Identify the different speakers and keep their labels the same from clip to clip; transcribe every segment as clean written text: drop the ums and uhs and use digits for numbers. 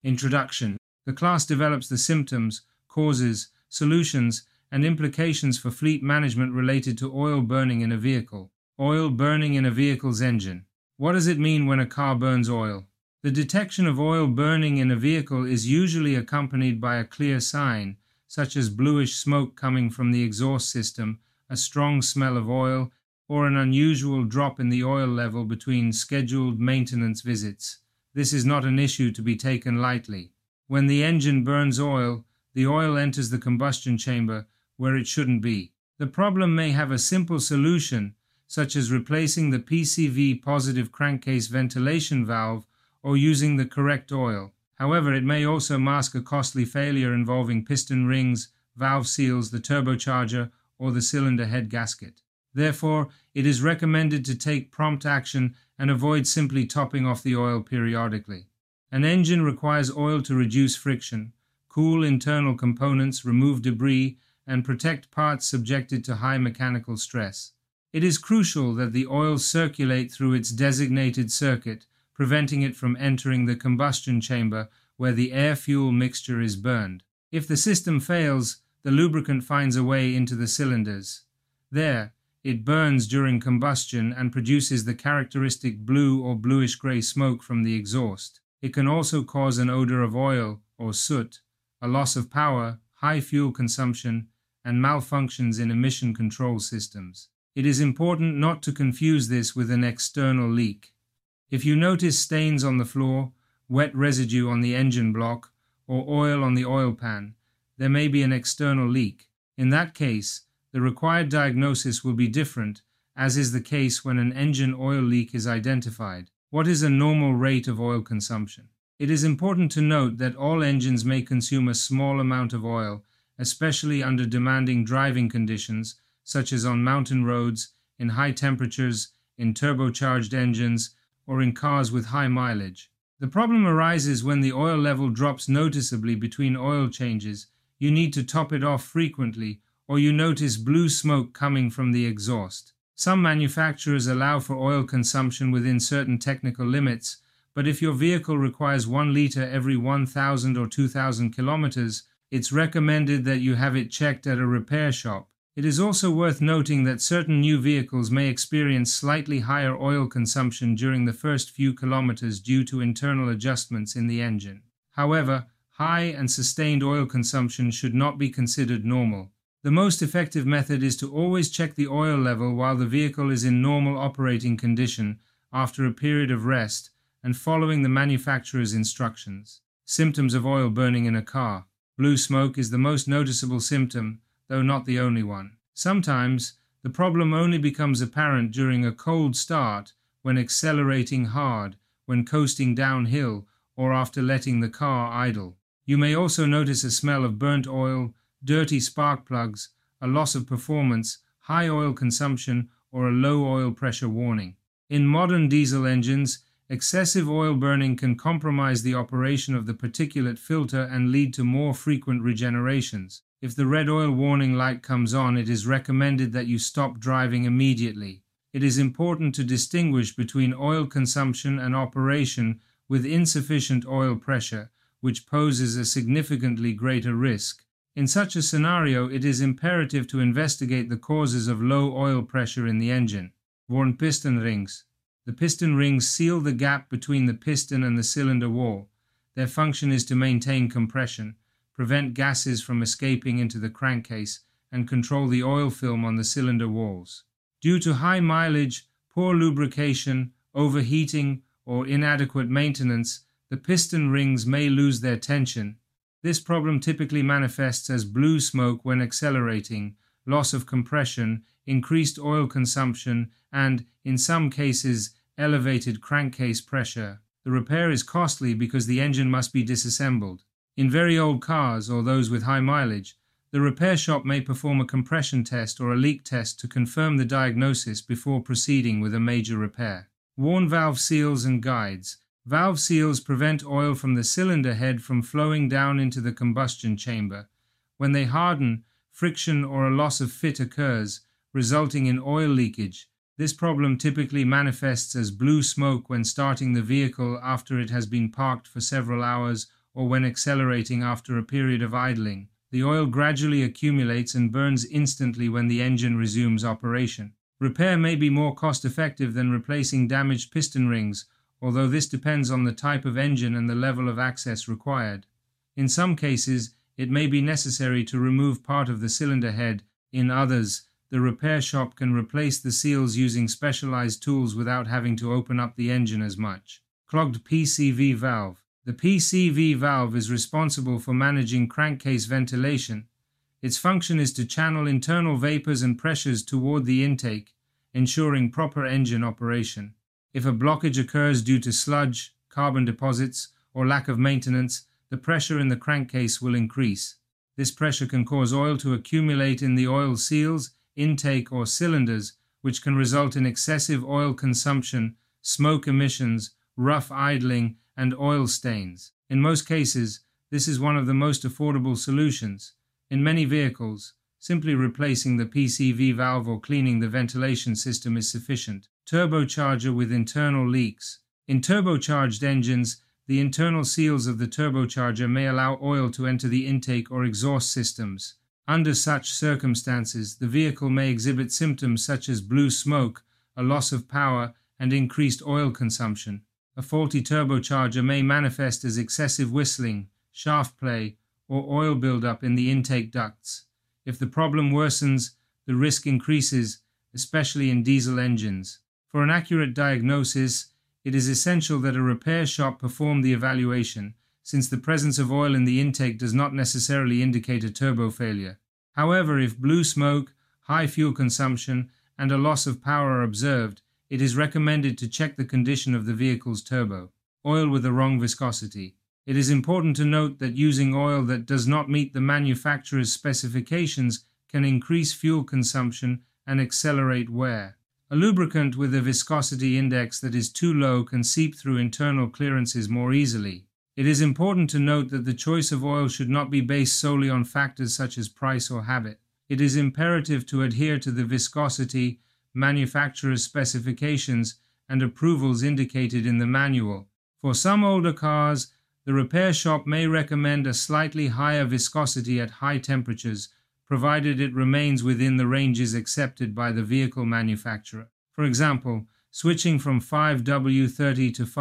Speaker 1: Introduction. The class develops the symptoms, causes, solutions, and implications for fleet management related to oil burning in a vehicle. Oil burning in a vehicle's engine. What does it mean when a car burns oil? The detection of oil burning in a vehicle is usually accompanied by a clear sign, such as bluish smoke coming from the exhaust system, a strong smell of oil, or an unusual drop in the oil level between scheduled maintenance visits. This is not an issue to be taken lightly. When the engine burns oil, the oil enters the combustion chamber where it shouldn't be. The problem may have a simple solution, such as replacing the PCV positive crankcase ventilation valve or using the correct oil. However, it may also mask a costly failure involving piston rings, valve seals, the turbocharger, or the cylinder head gasket. Therefore, it is recommended to take prompt action and avoid simply topping off the oil periodically. An engine requires oil to reduce friction, cool internal components, remove debris, and protect parts subjected to high mechanical stress. It is crucial that the oil circulate through its designated circuit, preventing it from entering the combustion chamber where the air-fuel mixture is burned. If the system fails, the lubricant finds a way into the cylinders. There, it burns during combustion and produces the characteristic blue or bluish-gray smoke from the exhaust. It can also cause an odor of oil or soot, a loss of power, high fuel consumption, and malfunctions in emission control systems. It is important not to confuse this with an external leak. If you notice stains on the floor, wet residue on the engine block, or oil on the oil pan, there may be an external leak. In that case, the required diagnosis will be different, as is the case when an engine oil leak is identified. What is a normal rate of oil consumption? It is important to note that all engines may consume a small amount of oil, especially under demanding driving conditions, such as on mountain roads, in high temperatures, in turbocharged engines, or in cars with high mileage. The problem arises when the oil level drops noticeably between oil changes. You need to top it off frequently, or you notice blue smoke coming from the exhaust. Some manufacturers allow for oil consumption within certain technical limits, but if your vehicle requires 1 liter every 1,000 or 2,000 kilometers, it's recommended that you have it checked at a repair shop. It is also worth noting that certain new vehicles may experience slightly higher oil consumption during the first few kilometers due to internal adjustments in the engine. However, high and sustained oil consumption should not be considered normal. The most effective method is to always check the oil level while the vehicle is in normal operating condition after a period of rest and following the manufacturer's instructions. Symptoms of oil burning in a car. Blue smoke is the most noticeable symptom, though not the only one. Sometimes, the problem only becomes apparent during a cold start, when accelerating hard, when coasting downhill, or after letting the car idle. You may also notice a smell of burnt oil, dirty spark plugs, a loss of performance, high oil consumption, or a low oil pressure warning. In modern diesel engines, excessive oil burning can compromise the operation of the particulate filter and lead to more frequent regenerations. If the red oil warning light comes on, it is recommended that you stop driving immediately. It is important to distinguish between oil consumption and operation with insufficient oil pressure, which poses a significantly greater risk. In such a scenario, it is imperative to investigate the causes of low oil pressure in the engine. Worn piston rings. The piston rings seal the gap between the piston and the cylinder wall. Their function is to maintain compression, prevent gases from escaping into the crankcase, and control the oil film on the cylinder walls. Due to high mileage, poor lubrication, overheating, or inadequate maintenance, the piston rings may lose their tension. This problem typically manifests as blue smoke when accelerating, loss of compression, increased oil consumption, and, in some cases, elevated crankcase pressure. The repair is costly because the engine must be disassembled. In very old cars or those with high mileage, the repair shop may perform a compression test or a leak test to confirm the diagnosis before proceeding with a major repair. Worn valve seals and guides. Valve seals prevent oil from the cylinder head from flowing down into the combustion chamber. When they harden, friction or a loss of fit occurs, resulting in oil leakage. This problem typically manifests as blue smoke when starting the vehicle after it has been parked for several hours or when accelerating after a period of idling. The oil gradually accumulates and burns instantly when the engine resumes operation. Repair may be more cost-effective than replacing damaged piston rings, although this depends on the type of engine and the level of access required. In some cases, it may be necessary to remove part of the cylinder head. In others, the repair shop can replace the seals using specialized tools without having to open up the engine as much. Clogged PCV valve. The PCV valve is responsible for managing crankcase ventilation. Its function is to channel internal vapors and pressures toward the intake, ensuring proper engine operation. If a blockage occurs due to sludge, carbon deposits, or lack of maintenance, the pressure in the crankcase will increase. This pressure can cause oil to accumulate in the oil seals, intake, or cylinders, which can result in excessive oil consumption, smoke emissions, rough idling, and oil stains. In most cases, this is one of the most affordable solutions. In many vehicles, simply replacing the PCV valve or cleaning the ventilation system is sufficient. Turbocharger with internal leaks. In turbocharged engines, the internal seals of the turbocharger may allow oil to enter the intake or exhaust systems. Under such circumstances, the vehicle may exhibit symptoms such as blue smoke, a loss of power, and increased oil consumption. A faulty turbocharger may manifest as excessive whistling, shaft play, or oil buildup in the intake ducts. If the problem worsens, the risk increases, especially in diesel engines. For an accurate diagnosis, it is essential that a repair shop perform the evaluation, since the presence of oil in the intake does not necessarily indicate a turbo failure. However, if blue smoke, high fuel consumption, and a loss of power are observed, it is recommended to check the condition of the vehicle's turbo. Oil with the wrong viscosity. It is important to note that using oil that does not meet the manufacturer's specifications can increase fuel consumption and accelerate wear. A lubricant with a viscosity index that is too low can seep through internal clearances more easily. It is important to note that the choice of oil should not be based solely on factors such as price or habit. It is imperative to adhere to the viscosity, manufacturer's specifications, and approvals indicated in the manual. For some older cars, the repair shop may recommend a slightly higher viscosity at high temperatures, provided it remains within the ranges accepted by the vehicle manufacturer. For example, switching from 5W30 to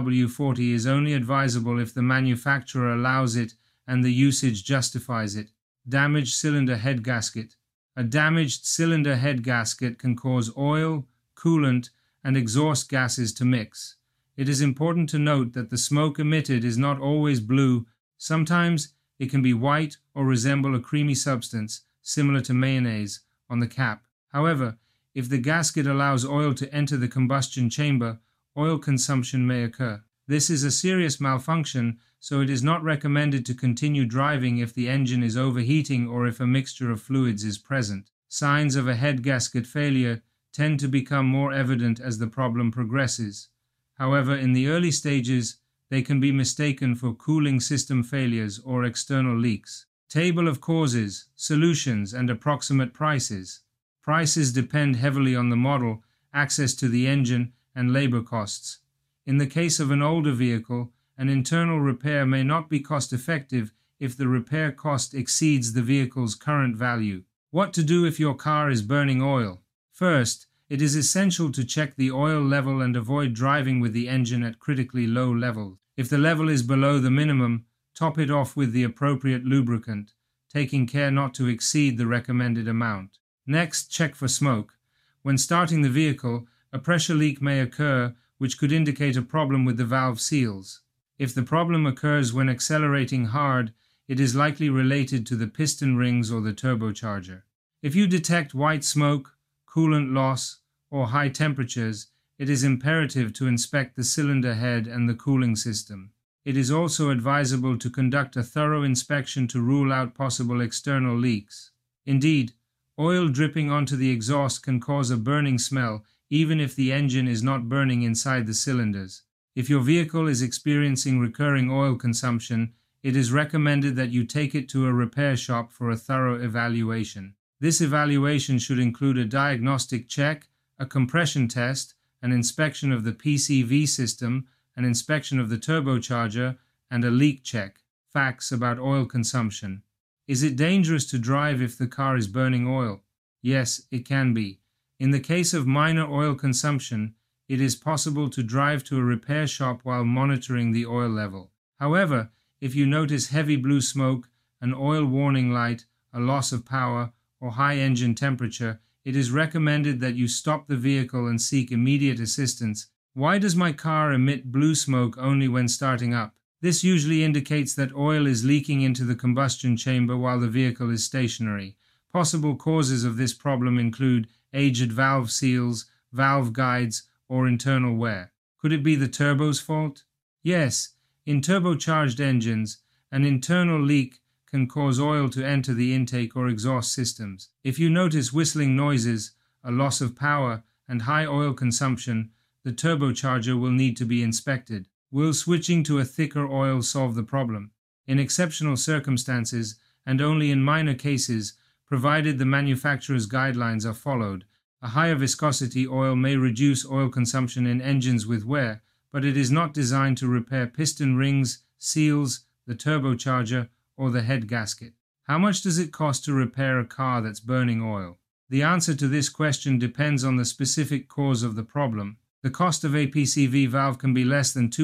Speaker 1: 5W40 is only advisable if the manufacturer allows it and the usage justifies it. Damaged cylinder head gasket. A damaged cylinder head gasket can cause oil, coolant, and exhaust gases to mix. It is important to note that the smoke emitted is not always blue. Sometimes it can be white or resemble a creamy substance, similar to mayonnaise, on the cap. However, if the gasket allows oil to enter the combustion chamber, oil consumption may occur. This is a serious malfunction, so it is not recommended to continue driving if the engine is overheating or if a mixture of fluids is present. Signs of a head gasket failure tend to become more evident as the problem progresses. However, in the early stages, they can be mistaken for cooling system failures or external leaks. Table of causes, solutions, and approximate prices. Prices depend heavily on the model, access to the engine, and labor costs. In the case of an older vehicle, an internal repair may not be cost-effective if the repair cost exceeds the vehicle's current value. What to do if your car is burning oil? First, it is essential to check the oil level and avoid driving with the engine at critically low levels. If the level is below the minimum, top it off with the appropriate lubricant, taking care not to exceed the recommended amount. Next, check for smoke. When starting the vehicle, a pressure leak may occur, which could indicate a problem with the valve seals. If the problem occurs when accelerating hard, it is likely related to the piston rings or the turbocharger. If you detect white smoke, coolant loss, or high temperatures, it is imperative to inspect the cylinder head and the cooling system. It is also advisable to conduct a thorough inspection to rule out possible external leaks. Indeed, oil dripping onto the exhaust can cause a burning smell, even if the engine is not burning inside the cylinders. If your vehicle is experiencing recurring oil consumption, it is recommended that you take it to a repair shop for a thorough evaluation. This evaluation should include a diagnostic check, a compression test, an inspection of the PCV system, an inspection of the turbocharger, and a leak check. facts about oil consumption. Is it dangerous to drive if the car is burning oil? Yes, it can be. In the case of minor oil consumption, it is possible to drive to a repair shop while monitoring the oil level. However, if you notice heavy blue smoke, an oil warning light, a loss of power, or high engine temperature, it is recommended that you stop the vehicle and seek immediate assistance. Why does my car emit blue smoke only when starting up? This usually indicates that oil is leaking into the combustion chamber while the vehicle is stationary. Possible causes of this problem include aged valve seals, valve guides, or internal wear. Could it be the turbo's fault? Yes, in turbocharged engines, an internal leak can cause oil to enter the intake or exhaust systems. If you notice whistling noises, a loss of power, and high oil consumption, the turbocharger will need to be inspected. Will switching to a thicker oil solve the problem? In exceptional circumstances, and only in minor cases, provided the manufacturer's guidelines are followed, a higher viscosity oil may reduce oil consumption in engines with wear, but it is not designed to repair piston rings, seals, the turbocharger, or the head gasket. How much does it cost to repair a car that's burning oil? The answer to this question depends on the specific cause of the problem. The cost of a PCV valve can be less than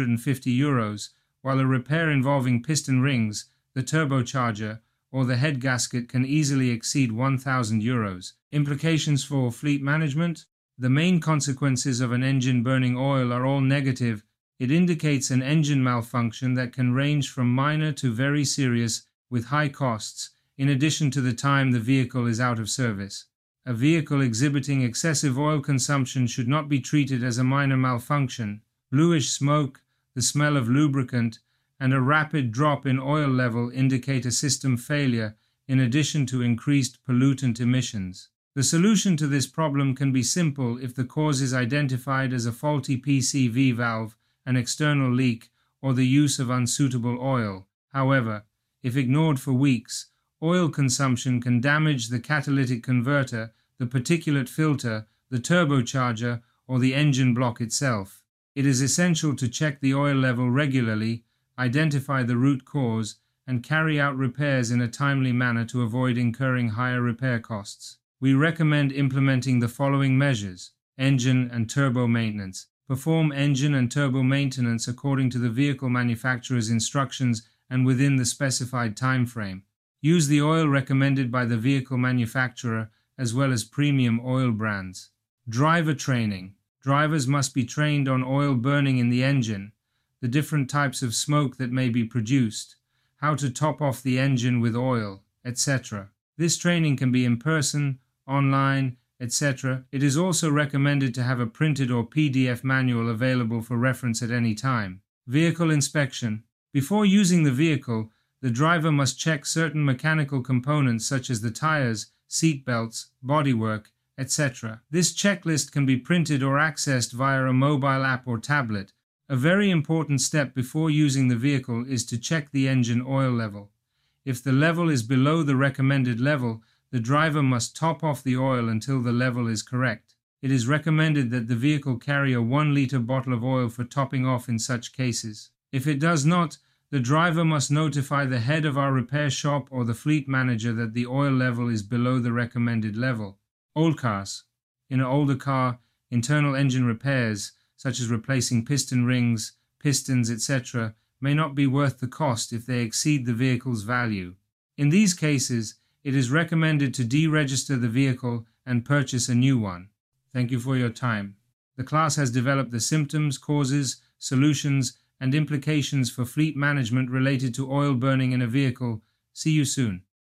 Speaker 1: €250, while a repair involving piston rings, the turbocharger, or the head gasket can easily exceed €1,000. Implications for fleet management? The main consequences of an engine burning oil are all negative. It indicates an engine malfunction that can range from minor to very serious, with high costs, in addition to the time the vehicle is out of service. A vehicle exhibiting excessive oil consumption should not be treated as a minor malfunction. Bluish smoke, the smell of lubricant, and a rapid drop in oil level indicate a system failure, in addition to increased pollutant emissions. The solution to this problem can be simple if the cause is identified as a faulty PCV valve, an external leak, or the use of unsuitable oil. However, if ignored for weeks, oil consumption can damage the catalytic converter, the particulate filter, the turbocharger, or the engine block itself. It is essential to check the oil level regularly, identify the root cause, and carry out repairs in a timely manner to avoid incurring higher repair costs. We recommend implementing the following measures: engine and turbo maintenance. Perform engine and turbo maintenance according to the vehicle manufacturer's instructions and within the specified time frame. Use the oil recommended by the vehicle manufacturer as well as premium oil brands. Driver training. Drivers must be trained on oil burning in the engine, the different types of smoke that may be produced, how to top off the engine with oil, etc. This training can be in person, online, etc. It is also recommended to have a printed or PDF manual available for reference at any time. Vehicle inspection. Before using the vehicle, the driver must check certain mechanical components such as the tires, seat belts, bodywork, etc. This checklist can be printed or accessed via a mobile app or tablet. A very important step before using the vehicle is to check the engine oil level. If the level is below the recommended level, the driver must top off the oil until the level is correct. It is recommended that the vehicle carry a 1-liter bottle of oil for topping off in such cases. If it does not, the driver must notify the head of our repair shop or the fleet manager that the oil level is below the recommended level. Old cars. In an older car, internal engine repairs, such as replacing piston rings, pistons, etc., may not be worth the cost if they exceed the vehicle's value. In these cases, it is recommended to deregister the vehicle and purchase a new one. Thank you for your time. The class has developed the symptoms, causes, solutions, and implications for fleet management related to oil burning in a vehicle. See you soon.